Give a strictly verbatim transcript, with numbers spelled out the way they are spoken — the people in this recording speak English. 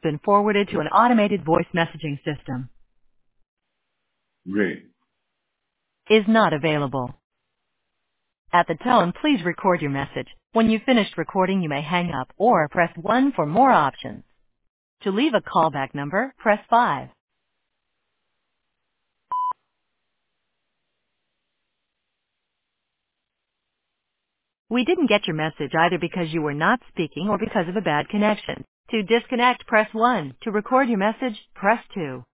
Been forwarded to an automated voice messaging system. Great. Is not available. At the tone, please record your message. When you've finished recording, you may hang up or press one for more options. To leave a callback number, press five. We didn't get your message either because you were not speaking or because of a bad connection. To disconnect, press one. To record your message, press two.